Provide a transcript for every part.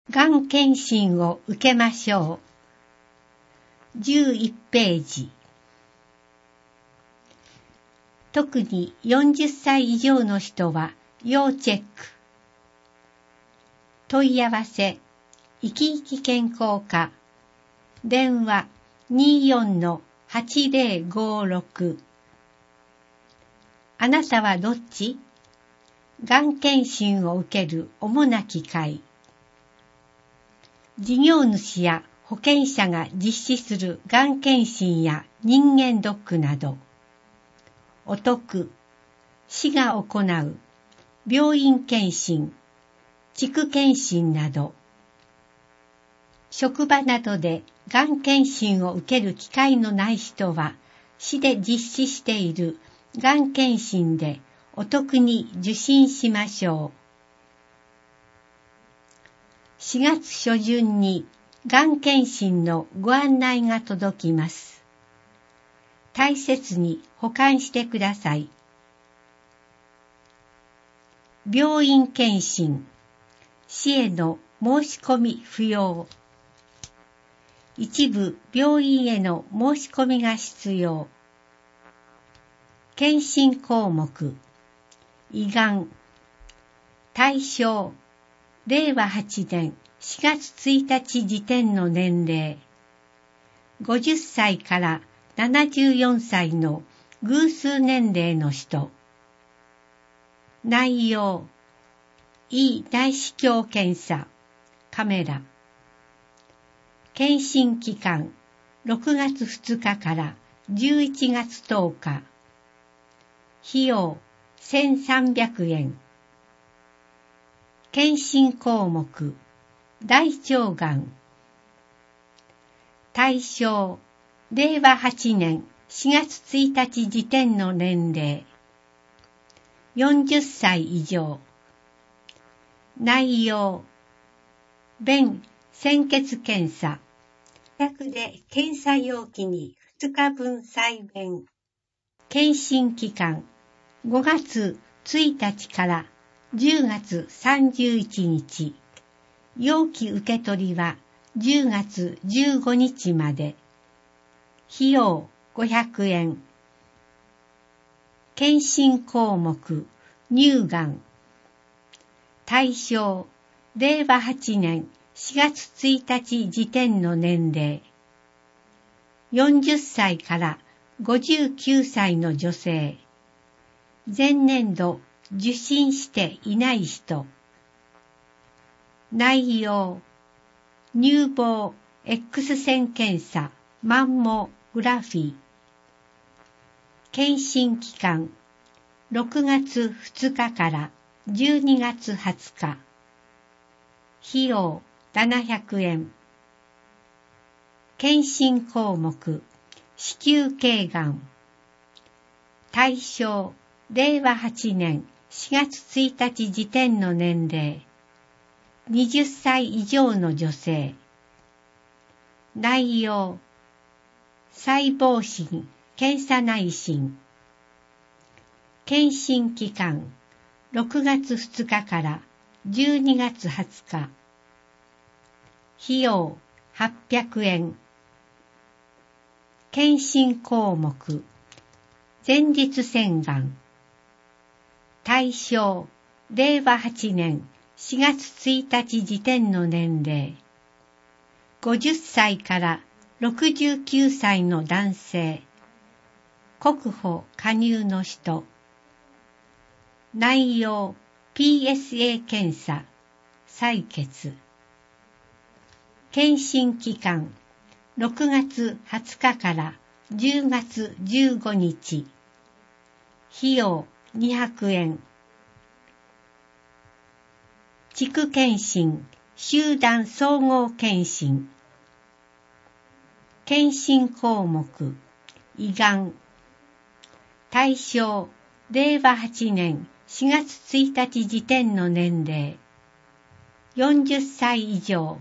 がん検診を受けましょう。11ページ。特に40歳以上の人は要チェック。問い合わせ、いきいき健康課。電話 24-8056。あなたはどっち？がん検診を受ける主な機会。事業主や保険者が実施するがん検診や人間ドックなど。お得、市が行う病院検診、地区検診など。職場などでがん検診を受ける機会のない人は、市で実施しているがん検診でお得に受診しましょう。4月初旬にがん検診のご案内が届きます。大切に保管してください。病院検診、市への申し込み不要。一部病院への申し込みが必要。検診項目、胃がん、対象、令和8年4月1日時点の年齢、50歳から74歳の偶数年齢の人。内容、胃内視鏡検査、カメラ。検診期間、6月2日から11月10日。費用、1300円。検診項目、大腸がん。対象、令和8年4月1日時点の年齢。40歳以上。内容、便、鮮血検査。自宅で検査容器に2日分採便。検診期間、5月1日から10月31日。容器受け取りは10月15日まで。費用500円。検診項目、乳がん。対象、令和8年4月1日時点の年齢。40歳から59歳の女性。前年度受診していない人。内容、乳房 X 線検査、マンモグラフィー。検診期間、6月2日から12月20日。費用700円。検診項目、子宮頸がん。対象、令和8年4月1日時点の年齢。20歳以上の女性。内容、細胞診、検査内診。検診期間、6月2日から12月20日。費用800円。検診項目、前立腺がん。対象、令和8年4月1日時点の年齢。50歳から69歳の男性。国保加入の人。内容、PSA 検査、採血。検診期間、6月20日から10月15日。費用200円。地区検診、集団総合検診。検診項目、胃がん。対象、令和8年4月1日時点の年齢。40歳以上。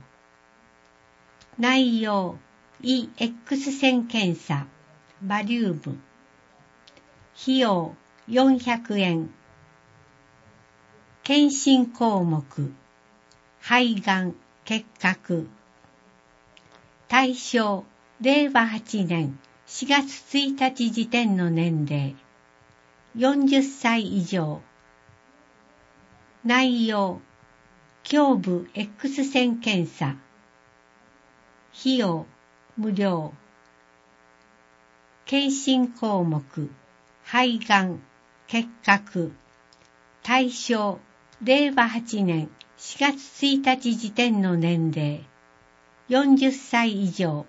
内容、胃 X 線検査、バリウム。費用400円。検診項目、肺がん、 結核。対象、令和8年4月1日時点の年齢、40歳以上。内容、胸部 X 線検査。費用、無料。検診項目、肺がん、結核。対象、令和8年4月1日時点の年齢、40歳以上。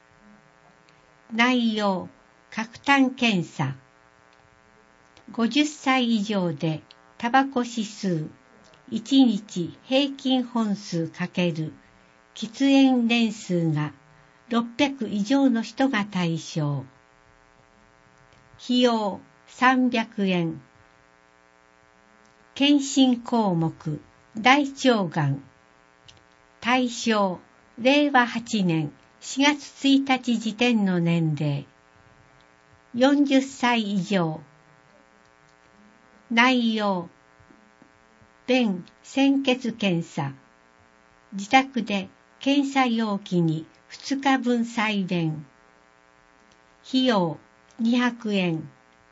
内容、核炭検査。50歳以上で、タバコ指数、1日平均本数×喫煙年数が600以上の人が対象。費用300円。検診項目、大腸がん。対象、令和8年4月1日時点の年齢、40歳以上。内容、便潜血検査。自宅で検査容器に2日分採便。費用200円。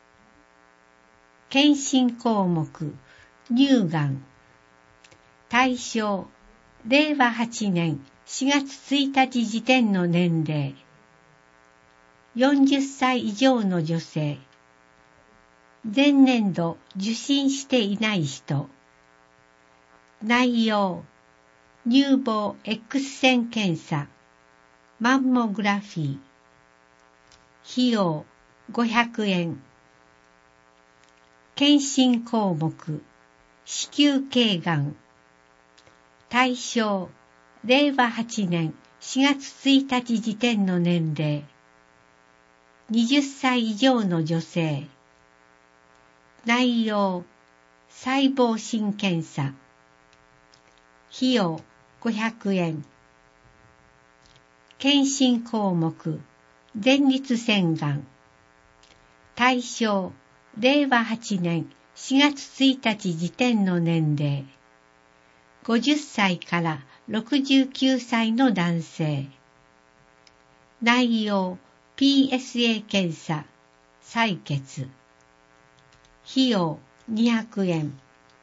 検診項目、乳がん。対象、令和8年4月1日時点の年齢、40歳以上の女性。前年度受診していない人。内容、乳房 X 線検査、マンモグラフィー。費用500円。検診項目、子宮頸がん。対象、令和8年4月1日時点の年齢、20歳以上の女性。内容、細胞診検査。費用500円。検診項目、前立腺がん。対象、令和8年4月1日時点の年齢、50歳から69歳の男性。内容、PSA 検査、採血。費用200円。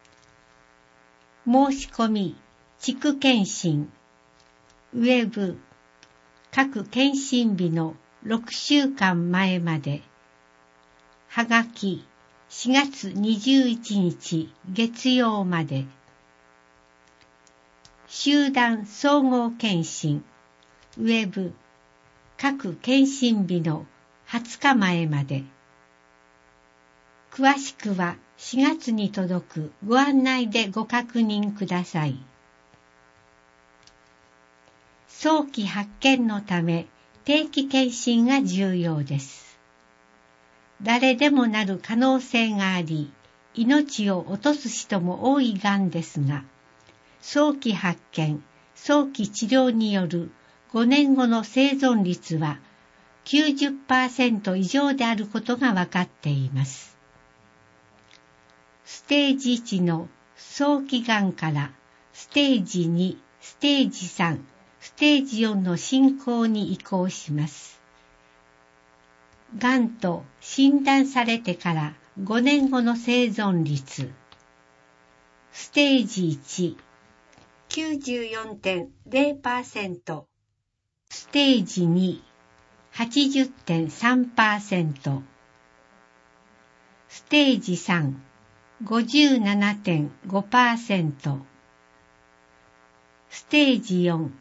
申し込み、地区検診。ウェブ、各検診日の6週間前まで。はがき、4月21日月曜まで。集団総合検診。ウェブ、各検診日の20日前まで。詳しくは4月に届くご案内でご確認ください。早期発見のため定期検診が重要です。誰でもなる可能性があり、命を落とす人も多いがんですが、早期発見、早期治療による5年後の生存率は 90% 以上であることが分かっています。ステージ1の早期がんからステージ2、ステージ3、ステージ4の進行に移行します。がんと診断されてから5年後の生存率。ステージ1、94.0%。ステージ2、80.3%。ステージ3、57.5%。ステージ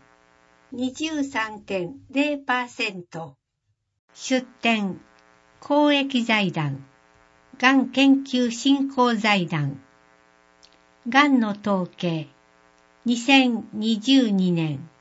4、23.0%。出展、公益財団、がん研究振興財団、がんの統計、2022年